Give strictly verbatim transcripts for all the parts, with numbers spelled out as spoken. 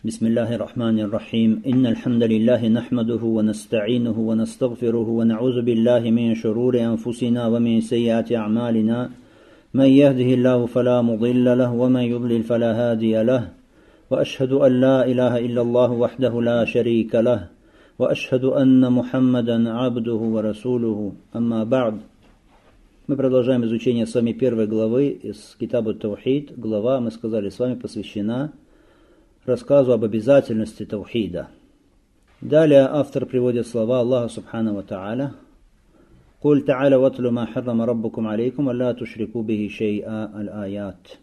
بسم الله الرحمن الرحيم إن الحمد لله نحمده ونستعينه ونستغفره ونعوذ بالله من شرور أنفسنا ومن سيئات أعمالنا من يهده الله فلا مضل له ومن يضلل فلا هادي له وأشهد أن لا إله إلا الله وحده لا شريك له وأشهد أن محمدا عبده ورسوله أما بعد. Мы продолжаем изучение с вами первой главы из Китабу Таухид. Глава, мы сказали, с вами посвящена рассказу об обязательности таухида. Далее автор приводит слова Аллаха Субхану ва Тааля: «Куль та'аля ватлю ма харрама раббукум алейкум, алла тушрику бихи шей'a аль-аят».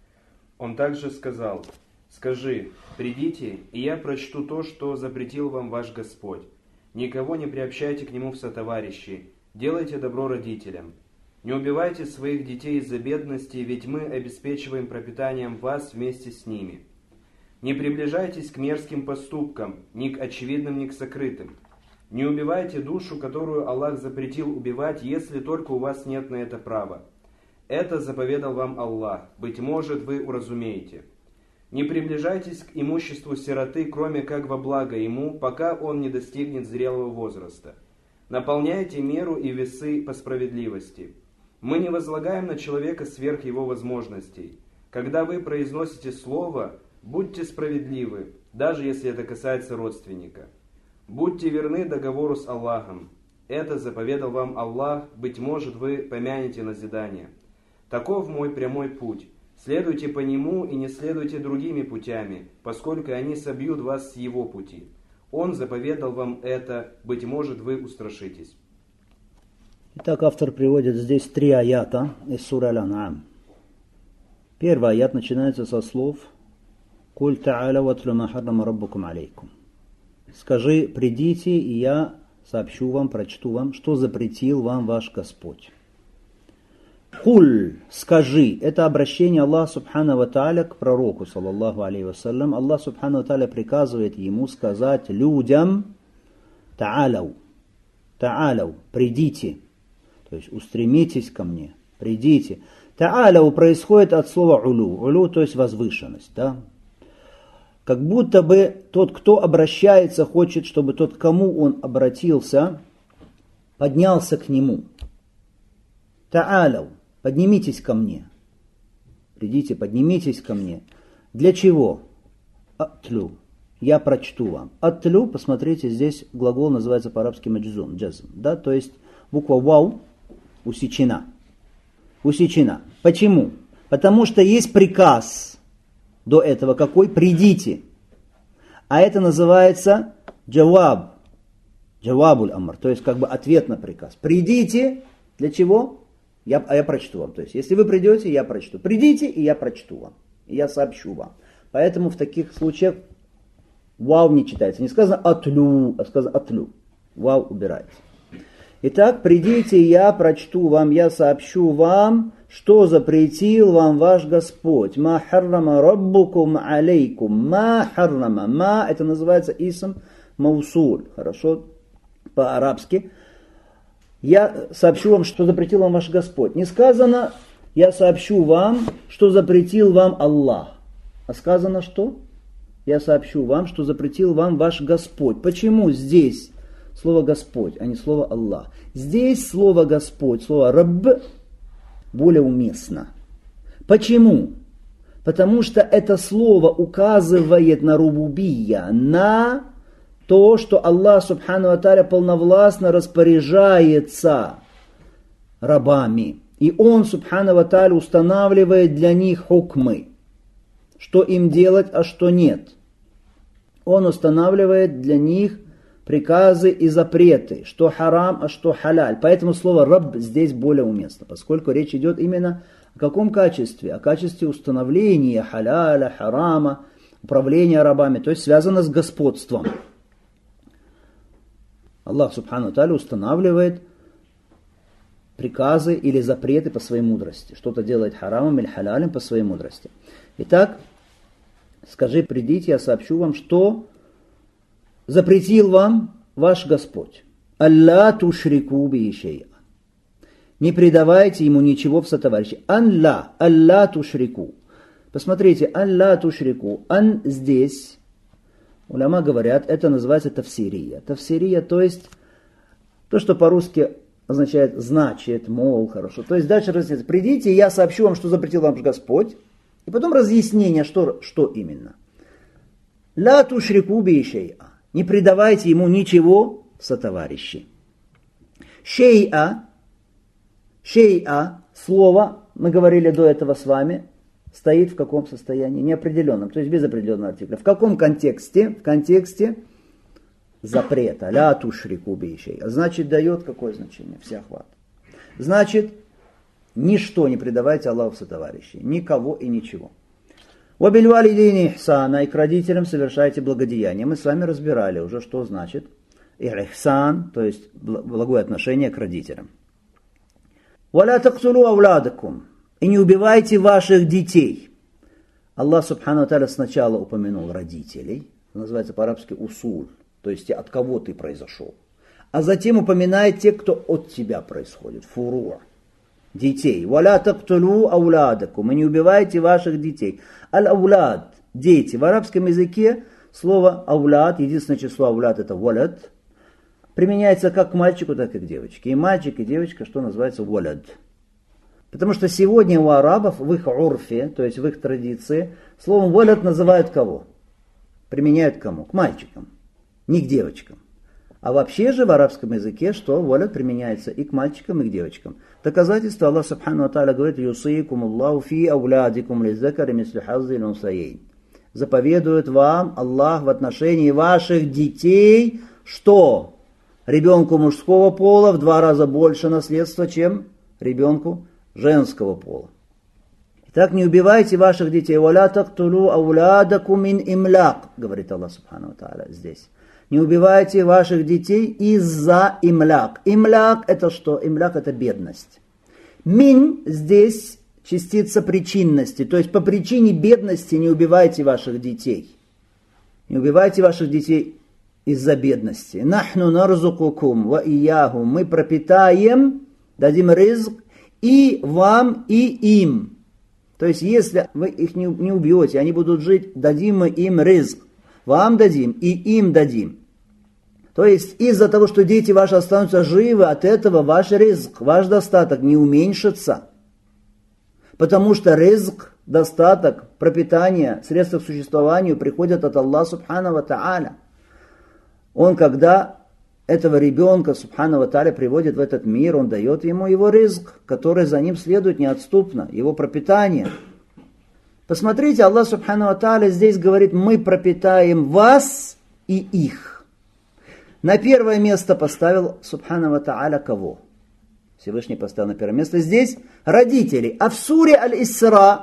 Он также сказал: «Скажи, придите, и я прочту то, что запретил вам ваш Господь. Никого не приобщайте к нему в сотоварищи, делайте добро родителям. Не убивайте своих детей из-за бедности, ведь мы обеспечиваем пропитанием вас вместе с ними. Не приближайтесь к мерзким поступкам, ни к очевидным, ни к сокрытым. Не убивайте душу, которую Аллах запретил убивать, если только у вас нет на это права. Это заповедал вам Аллах, быть может, вы уразумеете. Не приближайтесь к имуществу сироты, кроме как во благо ему, пока он не достигнет зрелого возраста. Наполняйте меру и весы по справедливости. Мы не возлагаем на человека сверх его возможностей. Когда вы произносите слово, будьте справедливы, даже если это касается родственника. Будьте верны договору с Аллахом. Это заповедал вам Аллах, быть может, вы помянете назидание. Таков мой прямой путь. Следуйте по нему и не следуйте другими путями, поскольку они собьют вас с его пути. Он заповедал вам это, быть может, вы устрашитесь». Итак, автор приводит здесь три аята из суры Аль-Ан'ам. Первый аят начинается со слов «Куль та'аля ватлю ма харрама раббукум алейкум». Скажи, придите, и я сообщу вам, прочту вам, что запретил вам ваш Господь. Куль, скажи, это обращение Аллаха Субхану ва Тааля к пророку, саллаллаху алейхи вассалям. Аллах Субхану ва Тааля приказывает ему сказать людям: та'аляу, та'аляу, придите, то есть устремитесь ко мне, придите. Та'аляу происходит от слова улю, улю, то есть возвышенность, да? Как будто бы тот, кто обращается, хочет, чтобы тот, к кому он обратился, поднялся к нему. Та'аляу, поднимитесь ко мне. Придите, поднимитесь ко мне. Для чего? Атлю. Я прочту вам. Атлю, посмотрите, здесь глагол называется по-арабски маджзум, джазм. Да? То есть буква вау усечена. Усечена. Почему? Потому что есть приказ до этого какой? Придите. А это называется джаваб. Джавабуль амр. То есть как бы ответ на приказ. Придите. Для чего? Я, а я прочту вам. То есть, если вы придете, я прочту. Придите, и я прочту вам. И я сообщу вам. Поэтому в таких случаях вау не читается. Не сказано атлю, а сказано атлю. Вау убирается. Итак, придите, я прочту вам, я сообщу вам, что запретил вам ваш Господь. Ма харрама раббукум алейкум. Ма харрама. Ма, это называется исм маусуль. Хорошо? По-арабски. Я сообщу вам, что запретил вам ваш Господь. Не сказано, я сообщу вам, что запретил вам Аллах. А сказано что? Я сообщу вам, что запретил вам ваш Господь. Почему здесь слово Господь, а не слово Аллах? Здесь слово Господь, слово Рабб более уместно. Почему? Потому что это слово указывает на рубубия, на то, что Аллах Субхану ва Тааля полновластно распоряжается рабами. И Он, Субхану ва Тааля, устанавливает для них хукмы. Что им делать, а что нет. Он устанавливает для них приказы и запреты. Что харам, а что халяль. Поэтому слово «рабб» здесь более уместно. Поскольку речь идет именно о каком качестве? О качестве установления халяля, харама, управления рабами. То есть связано с господством. Аллах Субхану ва Тааля устанавливает приказы или запреты по своей мудрости. Что-то делает харамом или халялем по своей мудрости. Итак, скажи, придите, я сообщу вам, что запретил вам ваш Господь. Алла тушрику бихи шей'a. Не предавайте ему ничего в сотоварищи. Анла, алла тушрику. Посмотрите, алла тушрику. Ан здесь Уляма говорят, это называется тафсирия. Тафсирия, то есть то, что по-русски означает значит, мол, хорошо. То есть дальше разъясняется. Придите, и я сообщу вам, что запретил вам Господь. И потом разъяснение, что, что именно. Ла тушрику би шей'a. Не предавайте ему ничего сотоварищей. Шей'a, шей'a, слово, мы говорили до этого с вами, стоит в каком состоянии? Неопределенном, то есть без определенного артикля. В каком контексте? В контексте запрета. Ля тушрику би шей'a. Значит, дает какое значение? Всеохват. Значит, ничто не предавайте Аллаху сотоварищей. Никого и ничего. Вабильвалидейни ихсана, и к родителям совершайте благодеяние. Мы с вами разбирали уже, что значит ихсан, то есть благое отношение к родителям. Валя тактулу ауладакум, и не убивайте ваших детей. Аллах субхану ва тааля сначала упомянул родителей, называется по-арабски усуль, то есть те, от кого ты произошел. А затем упоминает те, кто от тебя происходит, фуруа. Детей. Валя тактулу ауладакум. И не убивайте ваших детей. Аль-аулад. Дети. В арабском языке слово аулад, единственное число аулад это валад, применяется как к мальчику, так и к девочке. И мальчик, и девочка, что называется валад. Потому что сегодня у арабов в их урфе, то есть в их традиции, словом валад называют кого? Применяют к кому? К мальчикам, не к девочкам. А вообще же в арабском языке, что валад применяется и к мальчикам, и к девочкам. Доказательство Аллах субхану ва тааля говорит: «Юсейкум Аллаху фи аулядикум лиззакари мисли хаззил унсайейн». Заповедует вам Аллах в отношении ваших детей, что ребенку мужского пола в два раза больше наследства, чем ребенку женского пола. Итак, не убивайте ваших детей. «Валя тактулу аулядакум мин имляк», говорит Аллах субхану ва тааля здесь. Не убивайте ваших детей из-за имляк. Имляк это что? Имляк это бедность. Мин здесь частица причинности. То есть по причине бедности не убивайте ваших детей. Не убивайте ваших детей из-за бедности. Нахну нарзукукум ва ияхум. Мы пропитаем, дадим ризк и вам, и им. То есть если вы их не, не убьете, они будут жить, дадим мы им ризк. Вам дадим и им дадим. То есть из-за того, что дети ваши останутся живы, от этого ваш ризк, ваш достаток не уменьшится. Потому что ризк, достаток, пропитание, средства к существованию приходят от Аллаха субхану ва тааля. Он, когда этого ребенка субхану ва тааля приводит в этот мир, он дает ему его ризк, который за ним следует неотступно, его пропитание. Посмотрите, Аллах субхану ва тааля здесь говорит: мы пропитаем вас и их. На первое место поставил субхану ва тааля кого? Всевышний поставил на первое место здесь родителей. А в суре Аль-Исра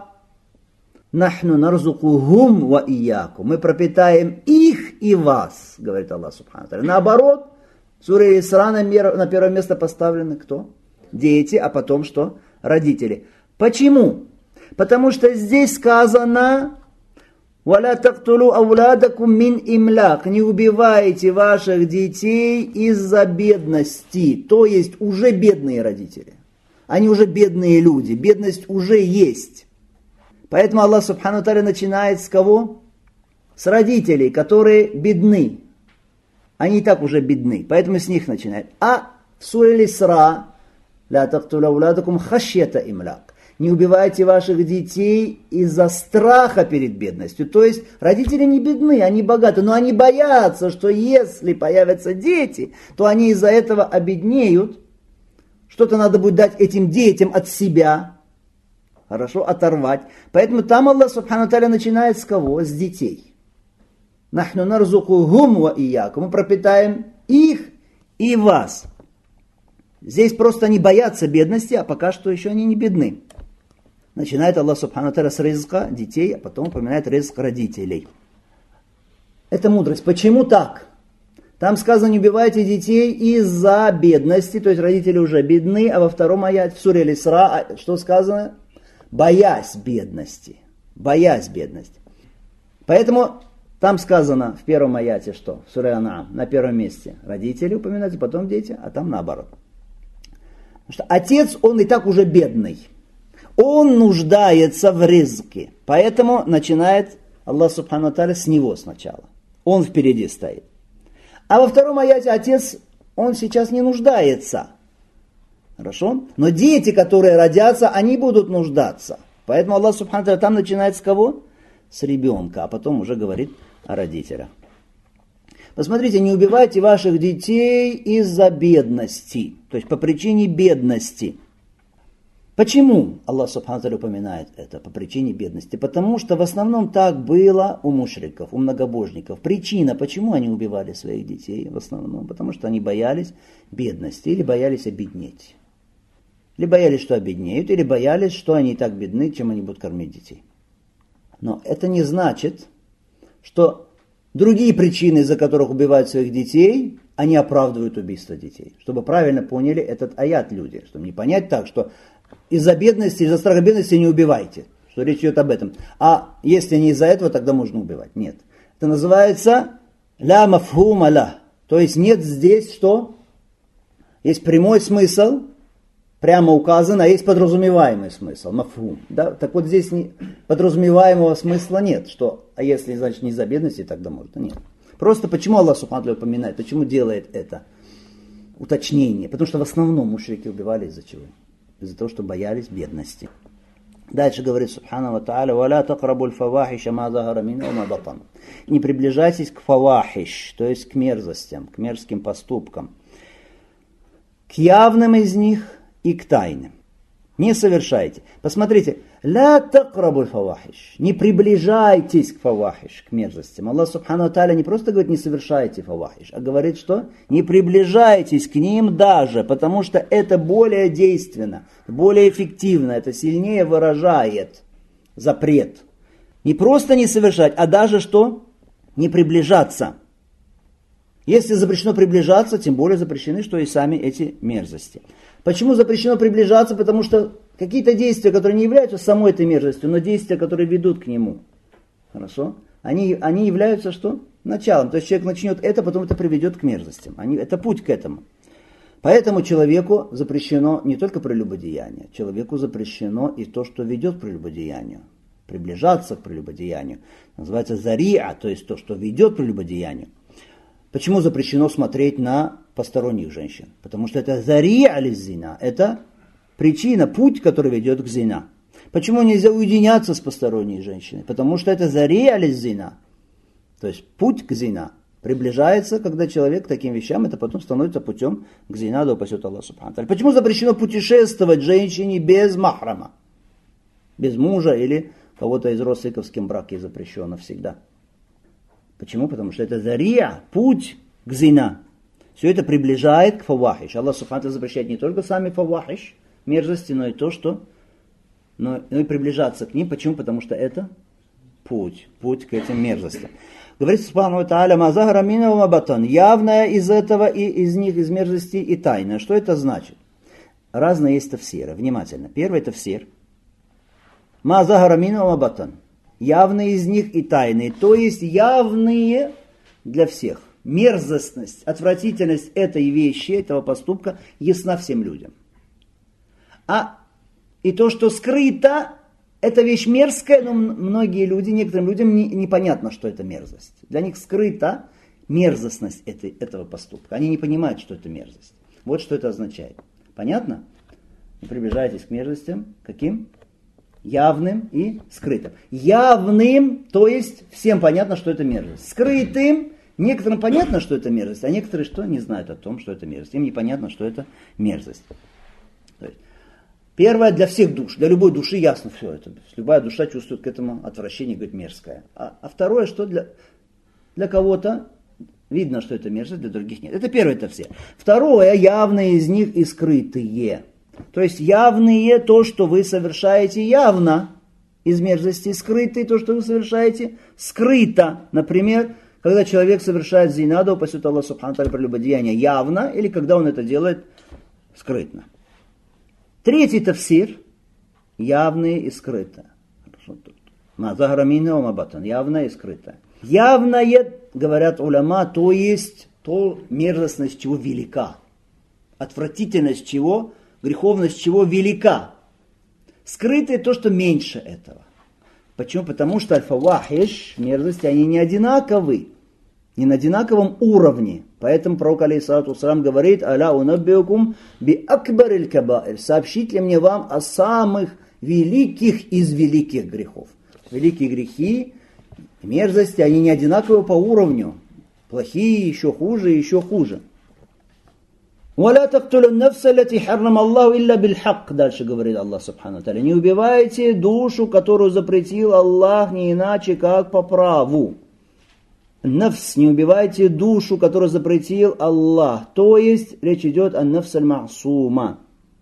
нахну нарзукухум ва иякум. Мы пропитаем их и вас, говорит Аллах субхану ва тааля. Наоборот, в суре Аль-Исра на первое место поставлены кто? Дети, а потом что? Родители. Почему? Потому что здесь сказано: «Валя тактулу ауладакум мин имляк». Не убивайте ваших детей из-за бедности. То есть уже бедные родители. Они уже бедные люди. Бедность уже есть. Поэтому Аллах субхану ва тааля начинает с кого? С родителей, которые бедны. Они и так уже бедны. Поэтому с них начинает. А в суре Аль-Исра «Ля тактулу ауладакум хашьята имляк». Не убивайте ваших детей из-за страха перед бедностью. То есть родители не бедны, они богаты, но они боятся, что если появятся дети, то они из-за этого обеднеют. Что-то надо будет дать этим детям от себя. Хорошо, оторвать. Поэтому там Аллах субхану ва тааля начинает с кого? С детей. Нахну нарзукухум ва иякум. Мы пропитаем их и вас. Здесь просто они боятся бедности, а пока что еще они не бедны. Начинает Аллах субхану ва тааля с ризка детей, а потом упоминает ризк родителей. Это мудрость. Почему так? Там сказано: не убивайте детей из-за бедности, то есть родители уже бедны, а во втором аяте в суре Аль-Исра что сказано? Боясь бедности. Боясь бедности. Поэтому там сказано в первом аяте что? В суре Ан-А'ам на первом месте родители упоминаются, потом дети, а там наоборот. Потому что отец, он и так уже бедный. Он нуждается в ризке. Поэтому начинает Аллах субхану ва тааля с него сначала. он впереди стоит. А во втором аяте отец, он сейчас не нуждается. Хорошо? Но дети, которые родятся, они будут нуждаться. Поэтому Аллах Субхану ва Тааля там начинает с кого? С ребенка, а потом уже говорит о родителях. Посмотрите, не убивайте ваших детей из-за бедности, то есть по причине бедности. Почему Аллах Субхану ва Тааля упоминает это? По причине бедности. Потому что в основном так было у мушриков, у многобожников. Причина, почему они убивали своих детей в основном, потому что они боялись бедности или боялись обеднеть. Или боялись, что обеднеют, или боялись, что они и так бедны, чем они будут кормить детей. Но это не значит, что другие причины, из-за которых убивают своих детей, они оправдывают убийство детей. Чтобы правильно поняли этот аят люди. Чтобы не понять так, что из-за бедности, из-за страха бедности не убивайте. Что речь идет об этом. А если не из-за этого, тогда можно убивать. Нет. Это называется ля мафхума ля. То есть нет здесь что? Есть прямой смысл, прямо указан, а есть подразумеваемый смысл, мафхум. Да? Так вот здесь не, подразумеваемого смысла нет, что, а если, значит, не из-за бедности, тогда можно, нет. Просто почему Аллах Субхану ва Тааля упоминает, почему делает это уточнение? Потому что в основном мушрики убивали из-за чего? Из-за того, что боялись бедности. Дальше говорит Субхану ва Тааля, «Валя тaqrabul фавахиша ма захара минху ма батан». Не приближайтесь к фавахиш, то есть к мерзостям, к мерзким поступкам, к явным из них и к тайным. Не совершайте. Посмотрите, «Ля тaqrabul фавахиш». Не приближайтесь к фавахиш, к мерзостям. Аллах Субхану ва Тааля не просто говорит, не совершайте фавахиш, а говорит, что не приближайтесь к ним даже, потому что это более действенно, более эффективно, это сильнее выражает запрет. Не просто не совершать, а даже что? Не приближаться. Если запрещено приближаться, тем более запрещены, что и сами эти мерзости. Почему запрещено приближаться? Потому что какие-то действия, которые не являются самой этой мерзостью, но действия, которые ведут к нему, хорошо, они, они являются что? Началом. То есть человек начнет это, потом это приведет к мерзостям. Они, это путь к этому. Поэтому человеку запрещено не только прелюбодеяние, человеку запрещено и то, что ведет к прелюбодеянию. Приближаться к прелюбодеянию. Называется зариа, то есть то, что ведет к прелюбодеянию. Почему запрещено смотреть на посторонних женщин? Потому что это зариа аль-зина, это причина, путь, который ведет к зина. Почему нельзя уединяться с посторонней женщиной? Потому что это зариа аль-зина, то есть путь к зина. Приближается, когда человек к таким вещам, это потом становится путем к зина, да упасет Аллах Субхану ва Тааля. Почему запрещено путешествовать женщине без махрама? Без мужа или кого-то из родственников, с кем брак ей запрещен навсегда. Почему? Потому что это зариа, путь к зина. Все это приближает к фавахиш. Аллах Субхану ва Тааля запрещает не только сами фавахиш, мерзости, но и то, что... Но, но и приближаться к ним. Почему? Потому что это путь, путь к этим мерзостям. Говорит Субхану ва Тааля, «Ма захара минху ма батан». Явное из этого и из них, из мерзостей, и тайное. Что это значит? Разные есть тафсиры. Внимательно. Первый тафсир. «Ма захара минху ма батан». Явные из них и тайные, то есть явные для всех. Мерзостность, отвратительность этой вещи, этого поступка ясна всем людям. А и то, что скрыто, эта вещь мерзкая, но многие люди, некоторым людям не, непонятно, что это мерзость. Для них скрыта мерзостность этой, этого поступка. Они не понимают, что это мерзость. Вот что это означает. Понятно? Не приближайтесь к мерзостям. Каким? Явным и скрытым. Явным, то есть всем понятно, что это мерзость. Скрытым, некоторым понятно, что это мерзость, а некоторые что? Не знают о том, что это мерзость. Им непонятно, что это мерзость. То есть, первое, для всех душ, для любой души ясно все это. Любая душа чувствует к этому отвращение, говорит, мерзкое. А, а второе, что для, для кого-то видно, что это мерзость, для других нет. Это первое, это все. Второе, явные из них и скрытые. То есть явные, то, что вы совершаете явно из мерзости, скрытые, то, что вы совершаете скрыто. Например, когда человек совершает зина, да упасет Аллах Субхану ва Тааля, прелюбодеяние явно, или когда он это делает скрытно. Третий тафсир, явные и скрыто. Ма захара минху ма батан, явное и скрыто. Явное, говорят уляма, то есть то мерзостность чего велика. Отвратительность чего, греховность чего велика. Скрытое то, что меньше этого. Почему? Потому что аль-фавахиш, мерзости, они не одинаковы. не на одинаковом уровне. Поэтому пророк алейхиссалату вассалам говорит: «Аля унаббиукум би акбариль кабаир». Сообщить ли мне вам о самых великих из великих грехов? Великие грехи, мерзости, они не одинаковы по уровню. Плохие еще хуже, еще хуже. «Валя тактулун нафса лати харрам Аллаху илля бильхак». Дальше говорит Аллах субхану тааля: не убивайте душу, которую запретил Аллах, не иначе, как по праву. Нафс, не убивайте душу, которую запретил Аллах. То есть речь идет о нафс аль-ма'сума,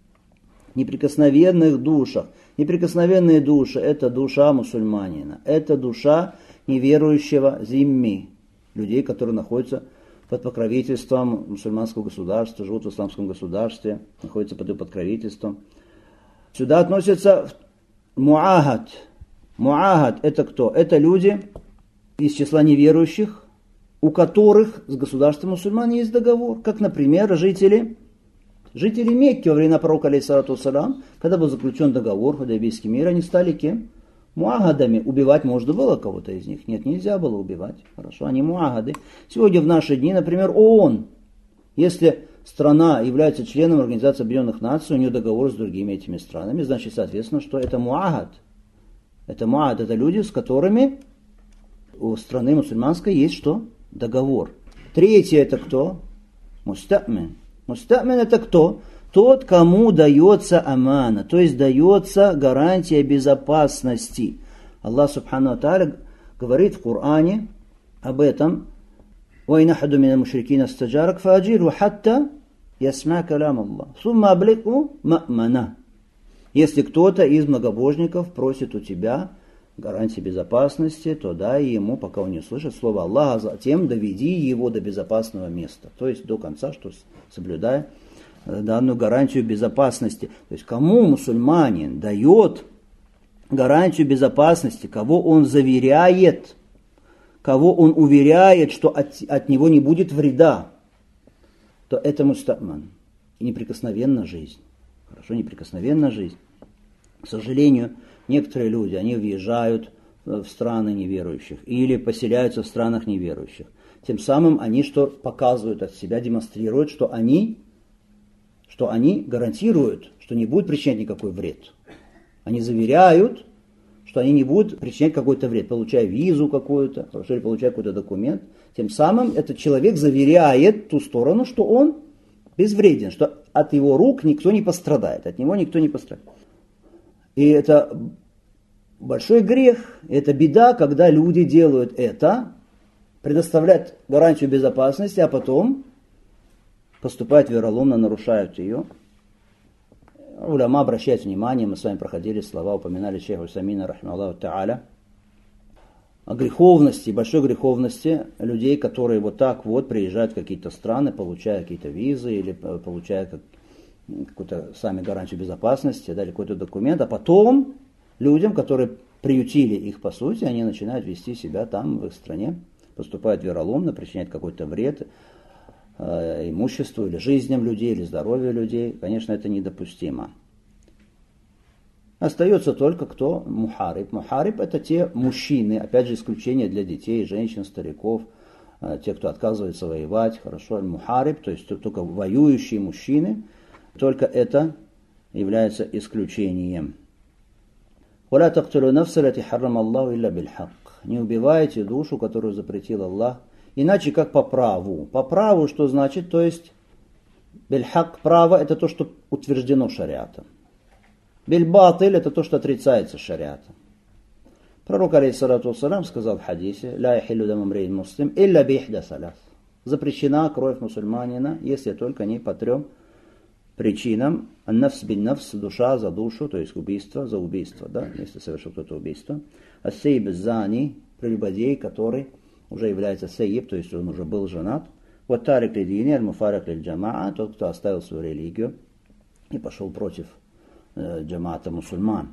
неприкосновенных душах. Неприкосновенные души — это душа мусульманина, это душа неверующего зимми, людей, которые находятся под покровительством мусульманского государства, живут в исламском государстве, находятся под его покровительством. Сюда относятся муахад. Муахад — это кто? Это люди из числа неверующих, у которых с государством мусульман есть договор, как, например, жители, жители Мекки во времена пророка алейхиссалату вассалам, когда был заключен договор, Худайбийский мир, они стали кем? Муагадами. Убивать можно было кого-то из них? Нет, нельзя было убивать. Хорошо, они муагады. Сегодня в наши дни, например, ООН, если страна является членом Организации Объединенных Наций, у нее договор с другими этими странами, значит, соответственно, что это муагад. Это муагад, это люди, с которыми у страны мусульманской есть что? Договор. Третье — это кто? Мустамин. Мустамин — это кто? Тот, кому дается амана, то есть дается гарантия безопасности. Аллах субхану ва тааля говорит в Коране об этом: وَإِنْ أَحَدٌ مِنَ الْمُشْرِكِينَ اسْتَجَارَكَ فَأَجِرْهُ حَتَّى يَسْمَعَ كَلَامَ اللَّهِ ثُمَّ أَبْلِغْهُ مَأْمَنَهُ. Если кто-то из многобожников просит у тебя гарантии безопасности, то дай ему, пока он не слышит слово Аллаха, затем доведи его до безопасного места, то есть до конца, что соблюдая данную гарантию безопасности. То есть кому мусульманин дает гарантию безопасности, кого он заверяет, кого он уверяет, что от, от него не будет вреда, то это мустаман. И неприкосновенна жизнь. Хорошо, неприкосновенна жизнь. К сожалению, некоторые люди, они въезжают в страны неверующих или поселяются в странах неверующих. Тем самым они что показывают от себя, демонстрируют, что они, что они гарантируют, что не будет причинять никакой вред. Они заверяют, что они не будут причинять какой-то вред, получая визу какую-то, или получая какой-то документ. Тем самым этот человек заверяет ту сторону, что он безвреден, что от его рук никто не пострадает, от него никто не пострадает. И это большой грех, это беда, когда люди делают это, предоставляют гарантию безопасности, а потом поступают вероломно, нарушают ее. Уляма обращает внимание, мы с вами проходили слова, упоминали шейха Усамина, рахмаллаху та'аля, о греховности, большой греховности людей, которые вот так вот приезжают в какие-то страны, получая какие-то визы или получая как, какую-то сами гарантию безопасности, дали какой-то документ, а потом людям, которые приютили их по сути, они начинают вести себя там, в их стране, поступают вероломно, причиняют какой-то вред э, имуществу или жизням людей, или здоровью людей. Конечно, это недопустимо. Остается только кто? Мухариб. Мухариб — это те мужчины, опять же исключение для детей, женщин, стариков, э, те, кто отказывается воевать. Хорошо, мухариб, то есть только воюющие мужчины, только это является исключением. وَلَا تَقْتُلُوا نَفْسَ الَّتِي حَرَّمَ اللَّهُ إِلَّا بِالْحَقِّ. Не убивайте душу, которую запретил Аллах, иначе как по праву. По праву что значит? То есть бильхак, право, это то, что утверждено шариатом. Бильбатиль — это то, что отрицается шариатом. Пророк алейхиссалату вассалам сказал в хадисе: «Ля яхиллю даму мриин муслим илля бихда салас». Запрещена кровь мусульманина, если только не по трем причинам: аннафс бин нафс, душа за душу, то есть убийство за убийство, да, если совершил кто-то убийство. Ассейб зани, прелюбодей, который уже является сейб, то есть он уже был женат. Вот тарик лидини, аль-муфарик лиль-джамаа, тот, кто оставил свою религию и пошел против э, джамаата мусульман.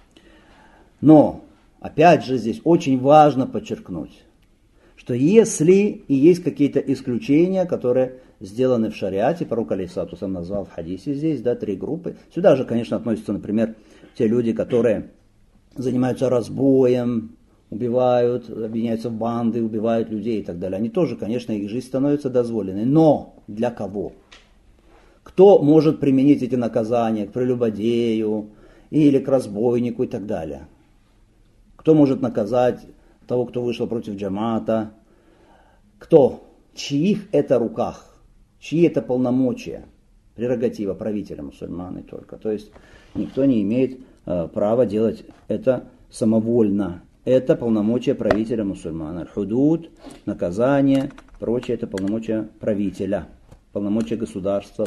Но, опять же, здесь очень важно подчеркнуть, что если и есть какие-то исключения, которые сделаны в шариате, пророк алейхиссалату вассалам назвал в хадисе здесь, да, три группы. Сюда же, конечно, относятся, например, те люди, которые занимаются разбоем, убивают, объединяются в банды, убивают людей и так далее. Они тоже, конечно, их жизнь становится дозволенной. Но для кого? Кто может применить эти наказания к прелюбодею или к разбойнику и так далее? Кто может наказать того, кто вышел против джамата? Кто? Чьих это руках? Чьи это полномочия? Прерогатива правителя мусульман и только. То есть никто не имеет э, права делать это самовольно. Это полномочия правителя мусульман. Аль-худуд, наказание, прочее, это полномочия правителя, полномочия государства.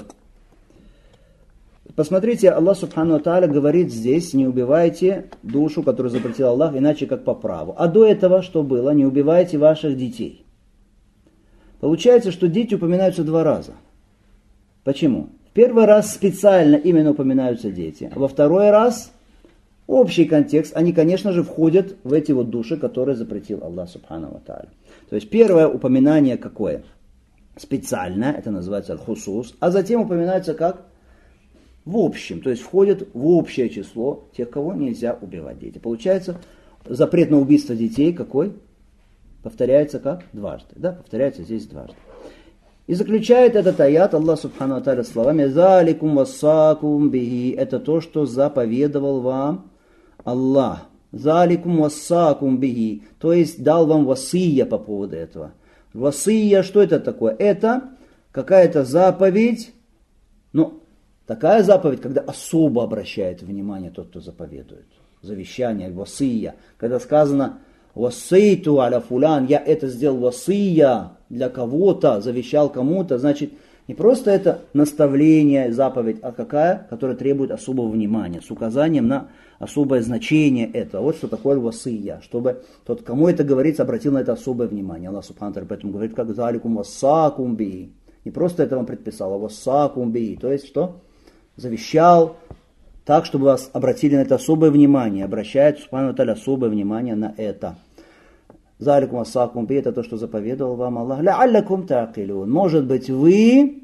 Посмотрите, Аллах Субхану ва Тааля говорит здесь: не убивайте душу, которую запретил Аллах, иначе как по праву. А до этого что было? Не убивайте ваших детей. Получается, что дети упоминаются два раза. Почему? В первый раз специально именно упоминаются дети, а во второй раз общий контекст, они, конечно же, входят в эти вот души, которые запретил Аллах Субхану ва Тааля. То есть первое упоминание какое? Специальное, это называется аль-хусус, а затем упоминается как? В общем, то есть входит в общее число тех, кого нельзя убивать дети. Получается, запрет на убийство детей какой? Повторяется как? Дважды. Да, повторяется здесь дважды. И заключает этот аят Аллах Субхану ва Тааля словами: «Заликум вассакум бихи». Это то, что заповедовал вам Аллах. «Заликум вассакум бихи». То есть дал вам васия по поводу этого. Васия, что это такое? Это какая-то заповедь, ну, такая заповедь, когда особо обращает внимание тот, кто заповедует. Завещание, васия. Когда сказано «вассейту аля фулян», я это сделал васия для кого-то, завещал кому-то, значит, не просто это наставление, заповедь, а какая, которая требует особого внимания, с указанием на особое значение этого. Вот что такое васия, чтобы тот, кому это говорится, обратил на это особое внимание. Аллах Субхану ва Тааля поэтому говорит, как «заликум вассакум бихи». Не просто это вам предписал, а вассакум бихи. То есть что? Завещал так, чтобы вас обратили на это особое внимание. Обращает Субхану ва Тааля особое внимание на это. Заликум вассакум бихи, это то, что заповедовал вам Аллах. Ла'аллакум та'акилун. Может быть, вы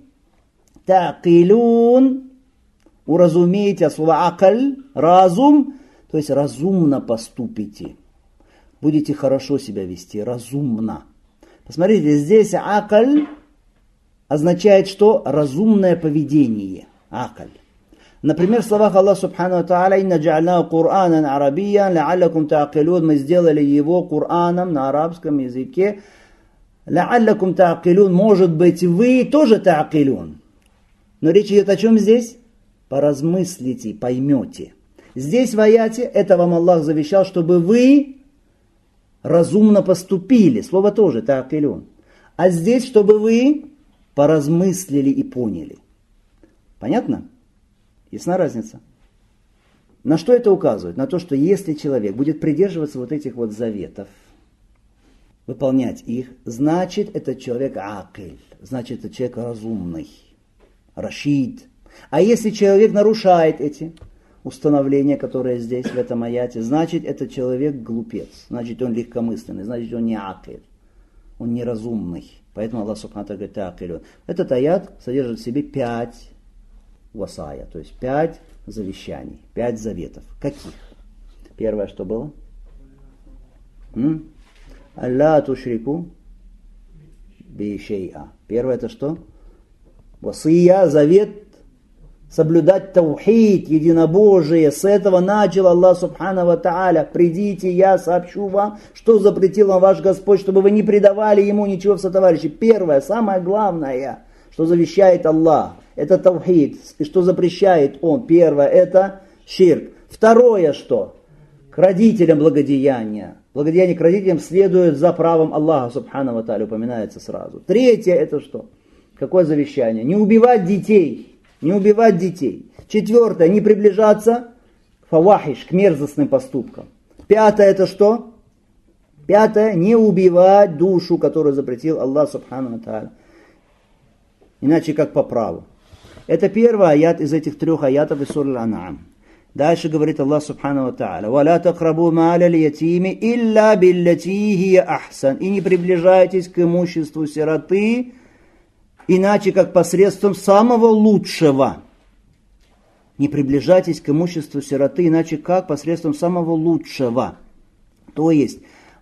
та'акилун, уразумеете, слово акаль, разум, то есть разумно поступите. Будете хорошо себя вести, разумно. Посмотрите, здесь акаль означает что? Разумное поведение. Акаль. Например, в словах Аллаха Субхану ва Тааля: «Инна джа'альнаху Кур'анан арабиян ла'аллакум та'акилун». Мы сделали его Кур'аном на арабском языке. Ла'аллакум та'акилун. Может быть, вы тоже та'акилун. Но речь идет о чем здесь? Поразмыслите, поймете. Здесь в аяте это вам Аллах завещал, чтобы вы разумно поступили. Слово тоже та'акилун. А здесь, чтобы вы поразмыслили и поняли. Понятно? Ясна разница? На что это указывает? На то, что если человек будет придерживаться вот этих вот заветов, выполнять их, значит, этот человек акиль, значит, этот человек разумный, рашид. А если человек нарушает эти установления, которые здесь в этом аяте, значит, этот человек глупец, значит, он легкомысленный, значит, он не акиль, он неразумный. Поэтому Аллах Субхану ва Тааля говорит акиль. Этот аят содержит в себе пять васая, то есть пять завещаний, пять заветов. Каких? Первое, что было? Алла тушрику би шей'a. Первое это что? Васия, завет, соблюдать таухид, единобожие. С этого начал Аллах Субхану ва Тааля: придите, я сообщу вам, что запретил вам ваш Господь, чтобы вы не предавали ему ничего в сотоварищи. Первое, самое главное, что завещает Аллах, это таухид. И что запрещает он? Первое, это ширк. Второе, что? К родителям благодеяния. Благодеяние к родителям следует за правом Аллаха Субхану ва Тааля, упоминается сразу. Третье, это что? Какое завещание? Не убивать детей. Не убивать детей. Четвертое, не приближаться к фавахиш, к мерзостным поступкам. Пятое, это что? Пятое, не убивать душу, которую запретил Аллах Субхану ва Тааля. Иначе как по праву. Это первый аят из этих трех аятов из суры Ан-А'ам. Дальше говорит Аллах Субхану ва Тааля: «Валя тaqrabu ма'ля аль-ятими илля биллати хия ахсан». И не приближайтесь к имуществу сироты, иначе как посредством самого лучшего. Не приближайтесь к имуществу сироты, иначе как посредством самого лучшего. То есть,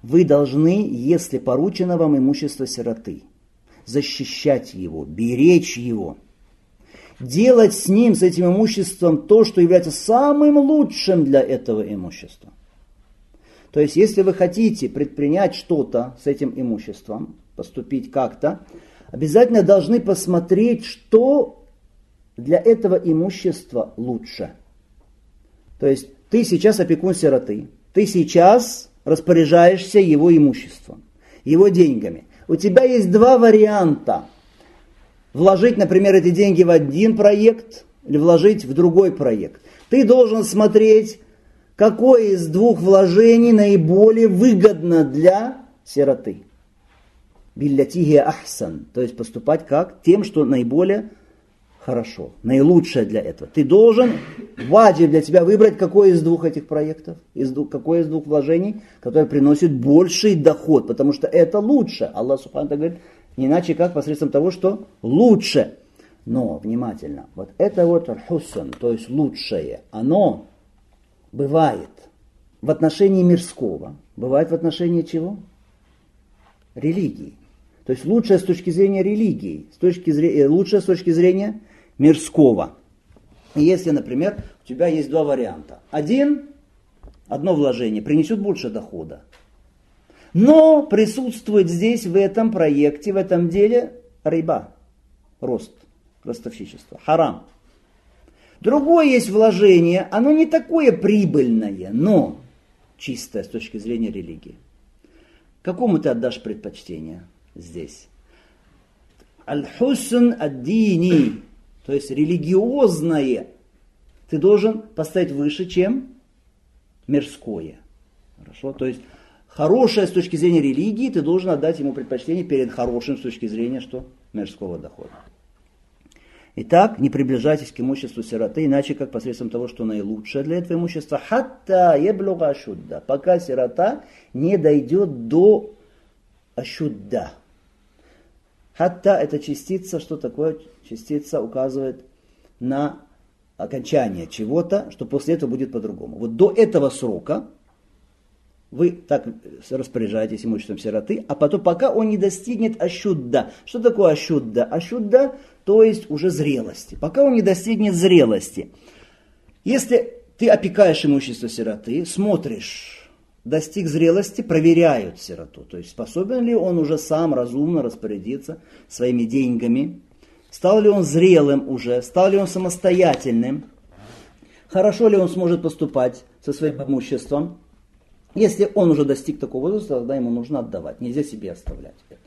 вы должны, если поручено вам имущество сироты, защищать его, беречь его, делать с ним, с этим имуществом, то, что является самым лучшим для этого имущества. То есть, если вы хотите предпринять что-то с этим имуществом, поступить как-то, обязательно должны посмотреть, что для этого имущества лучше. То есть, ты сейчас опекун сироты, ты сейчас распоряжаешься его имуществом, его деньгами. У тебя есть два варианта. Вложить, например, эти деньги в один проект или вложить в другой проект. Ты должен смотреть, какое из двух вложений наиболее выгодно для сироты. Биллятихи ахсан. То есть поступать как? Тем, что наиболее хорошо, наилучшее для этого. Ты должен, ваджиб для тебя выбрать, какой из двух этих проектов, из двух, какое из двух вложений, которое приносит больший доход, потому что это лучше. Аллах субхану ва тааля говорит, не иначе как посредством того, что лучше. Но, внимательно, вот это вот аль-хусн, то есть лучшее, оно бывает в отношении мирского, бывает в отношении чего? Религии. То есть лучшее с точки зрения религии, с точки зрения, лучшее с точки зрения мирского. И если, например, у тебя есть два варианта. Один, одно вложение принесет больше дохода. Но присутствует здесь, в этом проекте, в этом деле, риба, рост, ростовщичество, харам. Другое есть вложение, оно не такое прибыльное, но чистое с точки зрения религии. Какому ты отдашь предпочтение здесь? Аль-хусн ад-дини, то есть религиозное, ты должен поставить выше, чем мирское. Хорошо? То есть хорошее с точки зрения религии, ты должен отдать ему предпочтение перед хорошим с точки зрения что? Мирского дохода. Итак, не приближайтесь к имуществу сироты, иначе как посредством того, что наилучшее для этого имущества, хатта яблуга ашудда, пока сирота не дойдет до ашудда. Хатта это частица, что такое? Частица указывает на окончание чего-то, что после этого будет по-другому. Вот до этого срока вы так распоряжаетесь имуществом сироты, а потом, пока он не достигнет ашудда. Что такое ашудда? Ашудда, то есть уже зрелости. Пока он не достигнет зрелости. Если ты опекаешь имущество сироты, смотришь, достиг зрелости, проверяют сироту. То есть способен ли он уже сам разумно распорядиться своими деньгами. Стал ли он зрелым уже, стал ли он самостоятельным. Хорошо ли он сможет поступать со своим имуществом. Если он уже достиг такого возраста, тогда ему нужно отдавать. Нельзя себе оставлять это.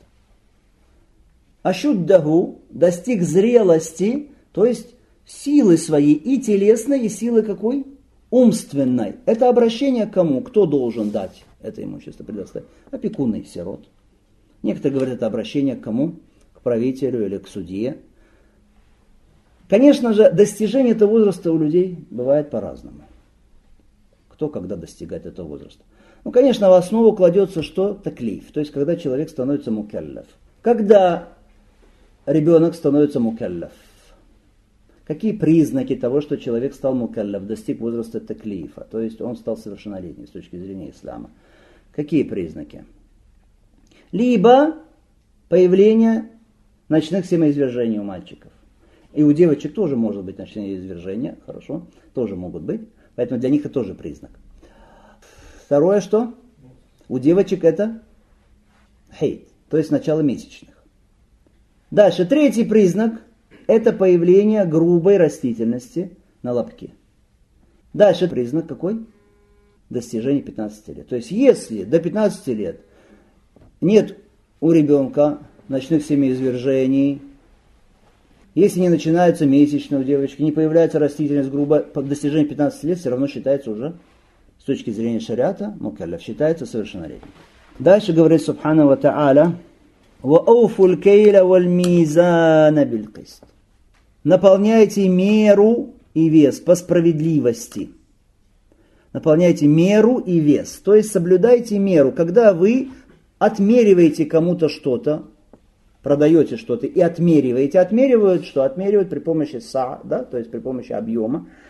Ашуддаху, достиг зрелости, то есть силы своей и телесной, и силы какой? Умственной. Это обращение к кому? Кто должен дать это имущество, предоставить? Опекуны, сирот. Некоторые говорят, это обращение к кому? К правителю или к судье. Конечно же, достижение этого возраста у людей бывает по-разному. Кто когда достигает этого возраста? Ну, конечно, в основу кладется что? Таклиф, то есть когда человек становится мукаллаф. Когда ребенок становится мукаллаф? Какие признаки того, что человек стал мукаллаф, достиг возраста таклифа, то есть он стал совершеннолетним с точки зрения ислама? Какие признаки? Либо появление ночных семяизвержений у мальчиков. И у девочек тоже может быть ночные извержения, хорошо, тоже могут быть. Поэтому для них это тоже признак. Второе что? У девочек это хейт, то есть начало месячных. Дальше, третий признак – это появление грубой растительности на лобке. Дальше признак какой? Достижение пятнадцати лет. То есть если до пятнадцати лет нет у ребенка ночных семяизвержений, если не начинаются месячные у девочки, не появляется растительность грубо, по достижению пятнадцати лет все равно считается уже, с точки зрения шариата, мукаллаф, считается совершеннолетним. Дальше говорит Субхану ва Та'аля, وَأَوْفُوا الْكَيْلَ وَالْمِيزَانَ بِالْقِسْطِ. Наполняйте меру и вес по справедливости. Наполняйте меру и вес, то есть соблюдайте меру, когда вы отмериваете кому-то что-то, продаете что-то и отмериваете. Отмеривают что? Отмеривают при помощи са, да, то есть при помощи объема.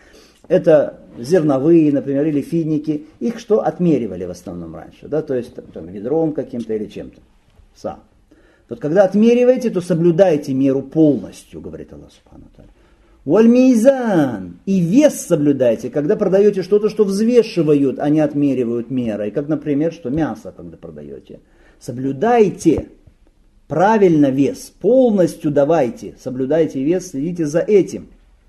Это зерновые, например, или финики. Их что отмеривали в основном раньше, да, то есть там, ведром каким-то или чем-то. Са. Вот когда отмериваете, то соблюдайте меру полностью, говорит Аллах Субхану ва Тааля. Валь-мизан. И вес соблюдайте, когда продаете что-то, что взвешивают, а не отмеривают мерой. Как, например, что мясо, когда продаете. Соблюдайте правильно вес, полностью давайте, соблюдайте вес, следите за этим.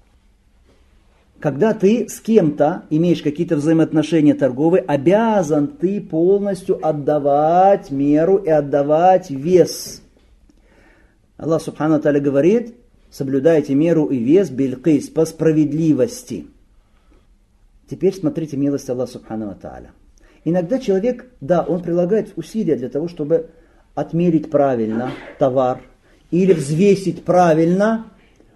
Когда ты с кем-то имеешь какие-то взаимоотношения торговые, обязан ты полностью отдавать меру и отдавать вес. Аллах Субхану ва Тааля говорит, соблюдайте меру и вес биль-кис, по справедливости. Теперь смотрите милость Аллаха Субхану ва Тааля. Иногда человек, да, он прилагает усилия для того, чтобы отмерить правильно товар или взвесить правильно,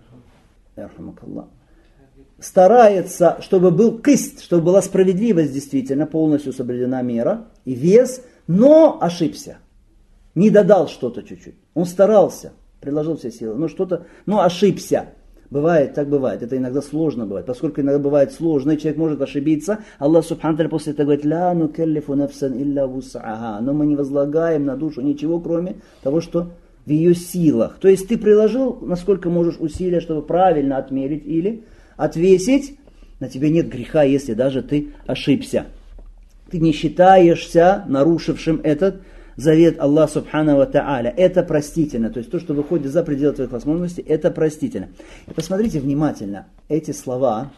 старается, чтобы был кист, чтобы была справедливость действительно, полностью соблюдена мера и вес, но ошибся, не додал что-то чуть-чуть. Он старался, приложил все силы, но что-то, но ошибся. Бывает, так бывает. Это иногда сложно бывает. Поскольку иногда бывает сложно, и человек может ошибиться, Аллах Субхану ва Тааля после этого говорит, «Ля нукаллифу нафсан илля вус'аха». Но мы не возлагаем на душу ничего, кроме того, что в ее силах. То есть ты приложил, насколько можешь, усилия, чтобы правильно отмерить или отвесить. На тебе нет греха, если даже ты ошибся. Ты не считаешься нарушившим этот завет Аллаха Субхану ва Тааля. Это простительно. То есть то, что выходит за пределы твоих возможностей, это простительно. И посмотрите внимательно. Эти слова,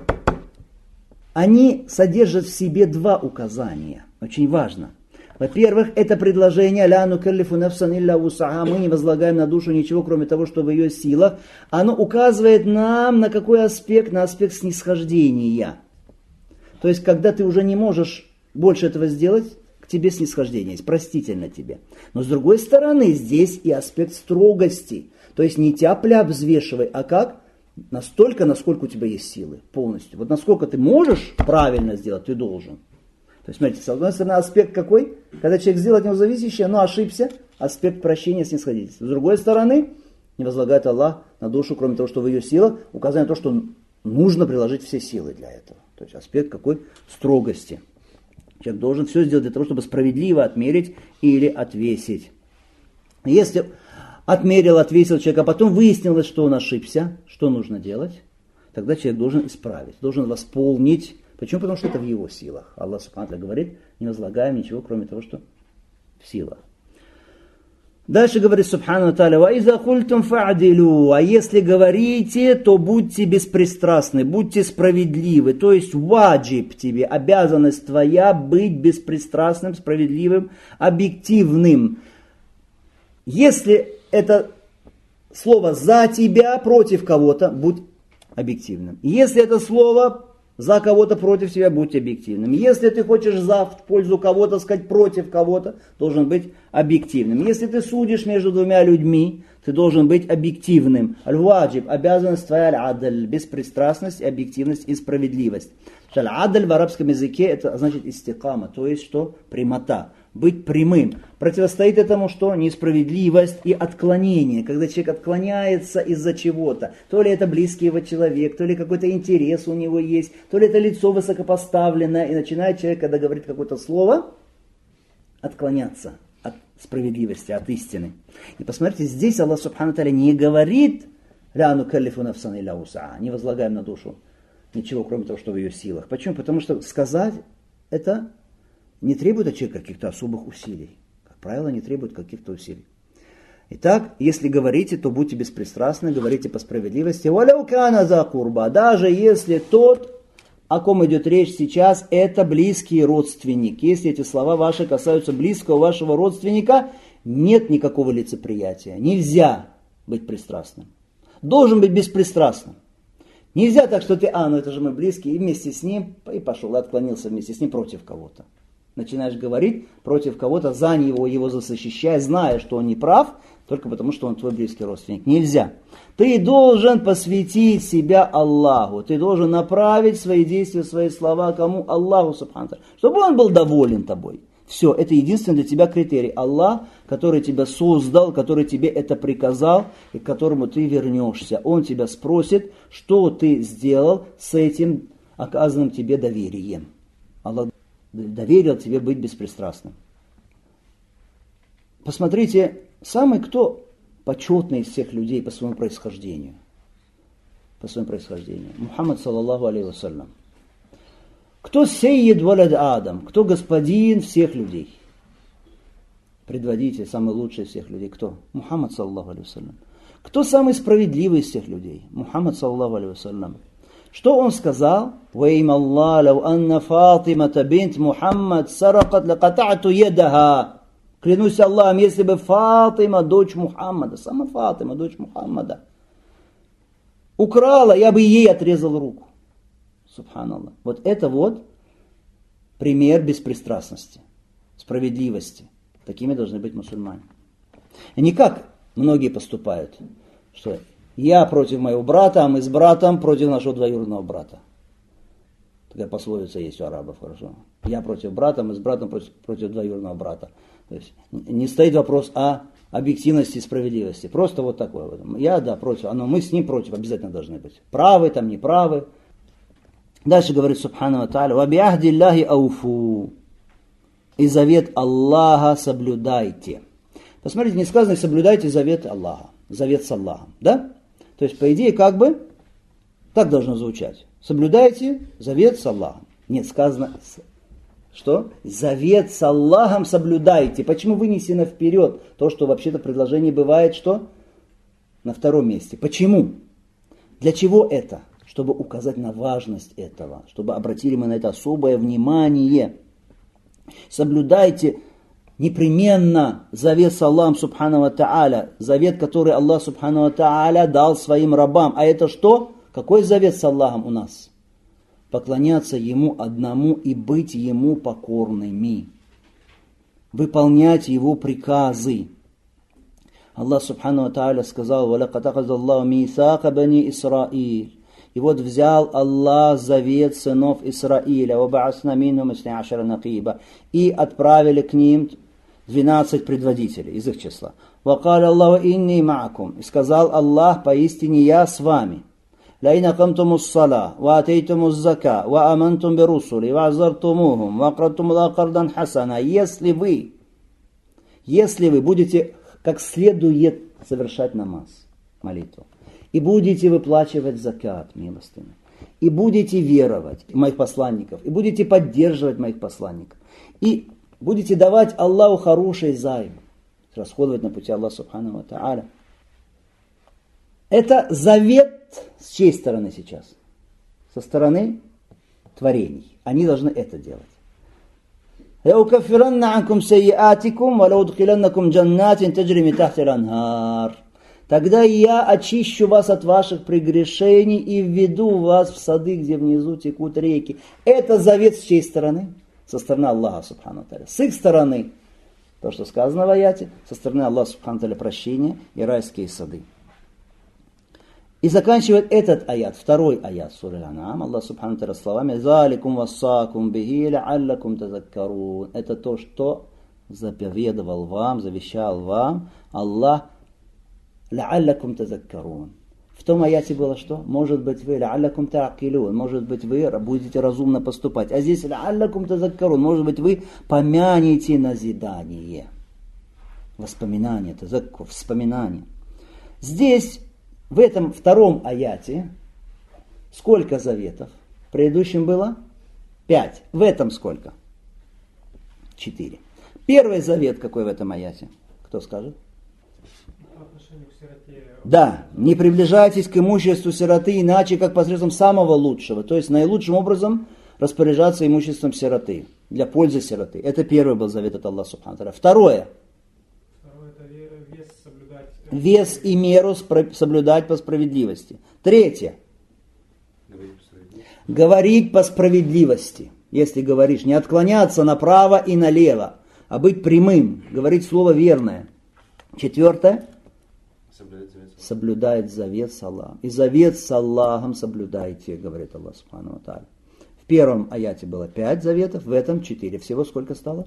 они содержат в себе два указания. Очень важно. Во-первых, это предложение «Ля нукаллифу нафсан илля вус'аха», мы не возлагаем на душу ничего, кроме того, что в ее силах. Оно указывает нам на какой аспект? На аспект снисхождения. То есть, когда ты уже не можешь больше этого сделать, к тебе снисхождение есть, простительно тебе. Но с другой стороны, здесь и аспект строгости. То есть не тяп-ляп взвешивай, а как? Настолько, насколько у тебя есть силы, полностью. Вот насколько ты можешь правильно сделать, ты должен. То есть, смотрите, с одной стороны, аспект какой? Когда человек сделал от него зависящее, но ошибся, аспект прощения, снисходительства. С другой стороны, не возлагает Аллах на душу, кроме того, что в ее силах, указание на то, что нужно приложить все силы для этого. То есть аспект какой? Строгости. Человек должен все сделать для того, чтобы справедливо отмерить или отвесить. Если отмерил, отвесил человек, а потом выяснилось, что он ошибся, что нужно делать? Тогда человек должен исправить, должен восполнить. Почему? Потому что это в его силах. Аллах Субхану ва Тааля говорит, не возлагаем ничего, кроме того, что в силах. Дальше говорит Субхану ва Тааля, «Ваиза культум фа'дилу», а если говорите, то будьте беспристрастны, будьте справедливы. То есть ваджиб тебе, обязанность твоя быть беспристрастным, справедливым, объективным. Если это слово за тебя, против кого-то, будь объективным. Если это слово за кого-то против тебя, будь объективным. Если ты хочешь за в пользу кого-то сказать против кого-то, должен быть объективным. Если ты судишь между двумя людьми, ты должен быть объективным. Аль-ваджиб, обязанность твоя, аль-адль, беспристрастность, объективность и справедливость. Аль-адль в арабском языке это значит истикама, то есть что? Прямота. Быть прямым. Противостоит этому что? Несправедливость и отклонение. Когда человек отклоняется из-за чего-то. То ли это близкий его человек, то ли какой-то интерес у него есть, то ли это лицо высокопоставленное. И начинает человек, когда говорит какое-то слово, отклоняться от справедливости, от истины. И посмотрите, здесь Аллах Субхану ва Тааля не говорит «Ля нукаллифу нафсан илля вус'аха», не возлагаем на душу ничего, кроме того, что в ее силах. Почему? Потому что сказать это не требует от человека каких-то особых усилий. Как правило, не требует каких-то усилий. Итак, если говорите, то будьте беспристрастны, говорите по справедливости. «Валяу кана за курба», даже если тот, о ком идет речь сейчас, это близкий родственник. Если эти слова ваши касаются близкого вашего родственника, нет никакого лицеприятия. Нельзя быть пристрастным. Должен быть беспристрастным. Нельзя так, что ты, а, ну это же мы близкие, и вместе с ним, и пошел, и отклонился вместе с ним против кого-то. Начинаешь говорить против кого-то, за него, его защищая, зная, что он не прав, только потому, что он твой близкий родственник. Нельзя. Ты должен посвятить себя Аллаху. Ты должен направить свои действия, свои слова кому? Аллаху, субхану ва тааля, чтобы он был доволен тобой. Все, это единственный для тебя критерий. Аллах, который тебя создал, который тебе это приказал, и к которому ты вернешься. Он тебя спросит, что ты сделал с этим оказанным тебе доверием. Аллах доверил тебе быть беспристрастным. Посмотрите, самый кто почетный из всех людей по своему происхождению? По своему происхождению. Мухаммад, саллаллаху алейхи вассалям. Кто сейид валяд Адам? Кто господин всех людей? Предводитель, самый лучший из всех людей. Кто? Мухаммад, саллаллаху алейхи вассалям. Кто самый справедливый из всех людей? Мухаммад, саллаллаху алейхи вассалям. Что он сказал? «Ваим Аллах, лау анна Фатимата бинт Мухаммад саракат лакатату едаха». Клянусь Аллахом, если бы Фатима, дочь Мухаммада, сама Фатима, дочь Мухаммада, украла, я бы ей отрезал руку. Субханаллах. Вот это вот пример беспристрастности, справедливости. Такими должны быть мусульмане. И не как многие поступают, что я против моего брата, а мы с братом против нашего двоюродного брата. Такая пословица есть у арабов, хорошо. Я против брата, мы с братом против, против двоюродного брата. То есть не стоит вопрос о объективности и справедливости. Просто вот такое. Я, да, против, но мы с ним против обязательно должны быть. Правы, там не правы. Дальше говорит Субхану ва Тааля: «Ва биахди Аллахи ауфу». И завет Аллаха соблюдайте. Посмотрите, не сказано соблюдайте завет Аллаха. Завет с Аллахом. Да? То есть, по идее, как бы так должно звучать. Соблюдайте завет с Аллахом. Нет, сказано, что? Завет с Аллахом соблюдайте. Почему вынесено вперед то, что вообще-то предложение бывает, что? На втором месте. Почему? Для чего это? Чтобы указать на важность этого. Чтобы обратили мы на это особое внимание. Соблюдайте непременно завет с Аллахом Субхану ва Тааля. Завет, который Аллах Субхану ва Тааля дал своим рабам. А это что? Какой завет с Аллахом у нас? Поклоняться Ему одному и быть Ему покорными. Выполнять Его приказы. Аллах Субхану ва Тааля сказал: «Валакад ахаза Аллаху мисака бани Исраиль». И вот взял Аллах завет сынов Исраиля. «Вабаасна минхум исна ашара накиба». И отправили к ним двенадцать предводителей из их числа. «Вакаля Аллаху инни маакум». И сказал Аллах: поистине я с вами. لئن أقمتم الصلاة وآتيتم الزكاة وآمنتم برسلي وعزرتموهم وأقرضتم الله قرضا حسنا. Если вы, если вы будете как следует совершать намаз, молитву, и будете выплачивать закат, милостыню, и будете веровать в моих посланников, и будете поддерживать моих посланников, и будете давать Аллаху хороший займ, расходовать на пути Аллаха Субхану ва Тааля. Это завет с чьей стороны сейчас? Со стороны творений. Они должны это делать. Тогда я очищу вас от ваших прегрешений и введу вас в сады, где внизу текут реки. Это завет с чьей стороны? Со стороны Аллаха Субхану ва Тааля. С их стороны, то, что сказано в аяте, со стороны Аллаха Субхану ва Тааля прощение и райские сады. И заканчивает этот аят, второй аят суры Ан'ам, Аллах Субхану ва Тааля словами: «Заликум вассакум бихи ла'аллакум тазаккарун». Это то, что заповедовал вам, завещал вам Аллах, ла'аллакум тазаккарун. В том аяте было что? Может быть вы ла'аллакум та'акилун, может быть вы будете разумно поступать. А здесь ла'аллакум тазаккарун, может быть вы помянете назидание. Воспоминание, тазаккур, вспоминание. Здесь в этом втором аяте сколько заветов? В предыдущем было пять. В этом сколько? Четыре. Первый завет какой в этом аяте? Кто скажет? Да, не приближайтесь к имуществу сироты иначе, как посредством самого лучшего. То есть наилучшим образом распоряжаться имуществом сироты. Для пользы сироты. Это первый был завет от Аллаха Субхану ва Тааля. Второе. Вес и меру соблюдать по справедливости. Третье. Говорить по справедливости. Говорить по справедливости. Если говоришь, не отклоняться направо и налево, а быть прямым, говорить слово верное. Четвертое. Соблюдать завет, соблюдать завет с Аллахом. И завет с Аллахом соблюдайте, говорит Аллах Субхану ва Тааля. В первом аяте было пять заветов, в этом четыре. Всего сколько стало?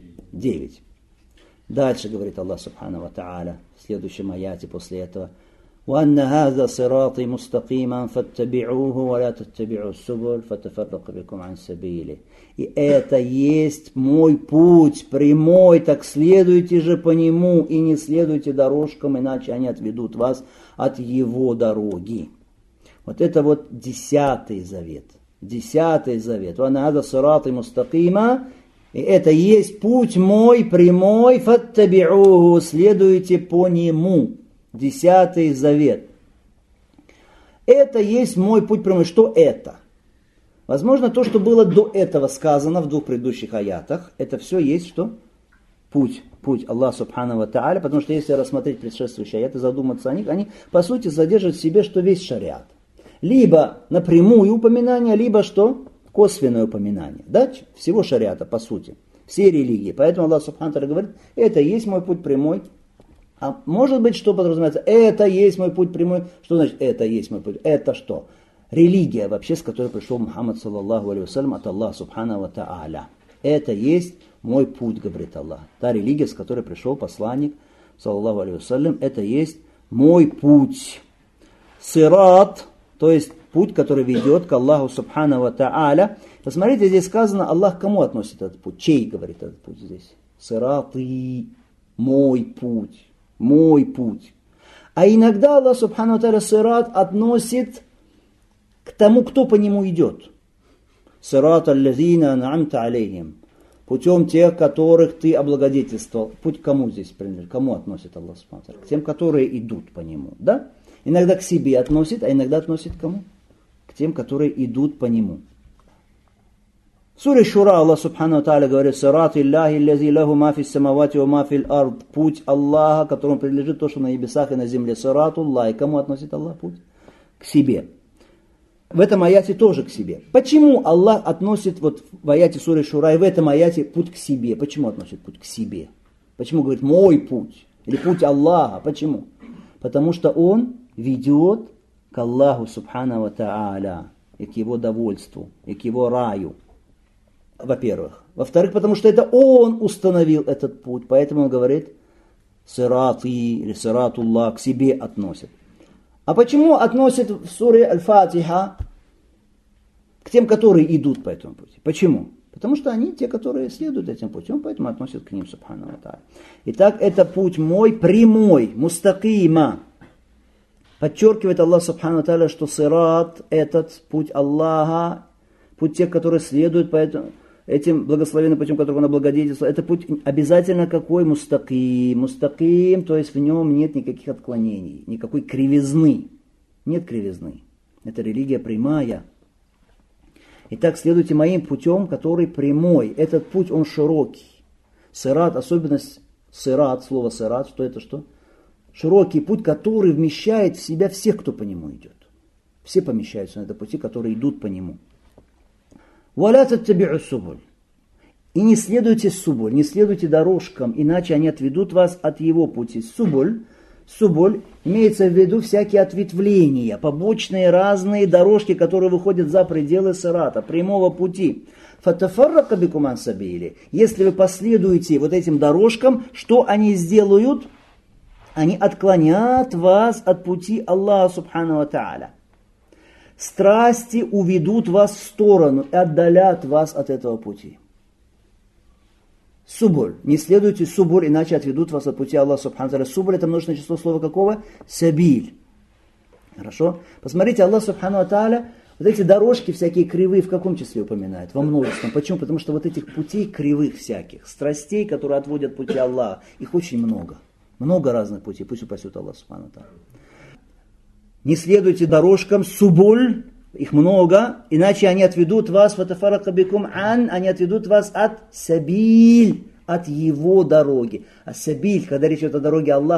Девять. Дальше говорит Аллах Субхану ва Тааля в следующем аяте после этого: وأن هذا صراطي مستقيما فاتبعوه ولا تتبعوا السبل فتفرق بكم عن سبيله. И это есть мой путь прямой, так следуйте же по нему и не следуйте дорожкам, иначе они отведут вас от его дороги. Вот это вот десятый завет. Десятый завет. وأن هذا صراطي مستقيما. И это есть путь мой прямой, фаттаби'уху, следуйте по нему. Десятый завет. Это есть мой путь прямой. Что это? Возможно, то, что было до этого сказано в двух предыдущих аятах, это все есть что? Путь. Путь Аллаха Субхану ва Тааля, потому что если рассмотреть предшествующие аяты, задуматься о них, они по сути содержат в себе, что весь шариат. Либо напрямую упоминание, либо что? Косвенное упоминание. Да? Всего шариата, по сути. Все религии. Поэтому Аллах Субхану ва Тааля говорит, это есть мой путь прямой. А может быть, что подразумевается? Это есть мой путь прямой. Что значит это есть мой путь? Это что? Религия вообще, с которой пришел Мухаммад саллаллаху алейхи вассалям от Аллаха Субхану ва Тааля. Это есть мой путь, говорит Аллах. Та религия, с которой пришел посланник саллаллаху алейхи вассалям, это есть мой путь. Сират, то есть путь, который ведет к Аллаху Субхану ва Тааля. Посмотрите, здесь сказано, Аллах к кому относит этот путь? Чей, говорит этот путь здесь? Сираты, мой путь. Мой путь. А иногда Аллах Субхану ва Тааля сират относит к тому, кто по нему идет. Сират аллазина ан'амта алейхим. Путем тех, которых ты облагодетельствовал. Путь к кому здесь принадлежит? Кому относит Аллах Субхану ва Тааля? К тем, которые идут по нему. Да? Иногда к себе относит, а иногда относит к кому? К тем, которые идут по нему. В суре Шура Аллах Субхану ва Тааля говорит: «Сират Иллахи лази лаху ма фис самавати ва ма фил ард». Путь Аллаха, которому принадлежит то, что на небесах и на земле. Сиратуллах. И кому относит Аллах путь? К себе. В этом аяте тоже к себе. Почему Аллах относит вот в аяте суры Шура и в этом аяте путь к себе? Почему относит путь к себе? Почему говорит мой путь? Или путь Аллаха? Почему? Потому что он ведет к Аллаху Субхану ва Тааля и к его довольству, и к его раю. Во-первых. Во-вторых, потому что это он установил этот путь. Поэтому он говорит сираты или сиратуллах, к себе относит. А почему относит в суре Аль-Фатиха к тем, которые идут по этому пути? Почему? Потому что они те, которые следуют этим путем, поэтому относят к ним Субхану ва Тааля. Итак, это путь мой прямой, мустакима. Подчеркивает Аллах Субхану ва Тааля, что сират, этот путь Аллаха, путь тех, которые следуют по этому, этим благословенным путем, которого он облагодетельствовал, это путь обязательно какой? Мустаким. Мустаким, то есть в нем нет никаких отклонений, никакой кривизны. Нет кривизны. Это религия прямая. Итак, следуйте моим путем, который прямой. Этот путь, он широкий. Сират, особенность сират, слово сират, что это что? Широкий путь, который вмещает в себя всех, кто по нему идет. Все помещаются на этом пути, которые идут по нему. وَلَا تَتَّبِعُوا السُّبُلَ. И не следуйте субуль, не следуйте дорожкам, иначе они отведут вас от его пути. Субуль, субуль имеется в виду всякие ответвления, побочные разные дорожки, которые выходят за пределы сирата, прямого пути. فَتَفَرَّقَ بِكُمْ عَنْ سَبِيلِهِ. Если вы последуете вот этим дорожкам, что они сделают? Они отклонят вас от пути Аллаха Субхану ва Тааля. Страсти уведут вас в сторону и отдалят вас от этого пути. Субуль. Не следуйте субуль, иначе отведут вас от пути Аллаха Субхану ва Тааля. Субуль — это множественное число слова какого? Сабиль. Хорошо? Посмотрите, Аллах Субхану ва Тааля вот эти дорожки всякие кривые в каком числе упоминает? Во множественном. Почему? Потому что вот этих путей кривых всяких, страстей, которые отводят пути Аллаха, их очень много. Много разных путей. Пусть упасет Аллах Субхану ва Тааля. Не следуйте дорожкам субуль, их много, иначе они отведут вас, фатафарака бикум ан, они отведут вас от сабиль, от его дороги. А сабиль, когда речь идет о дороге Аллаха,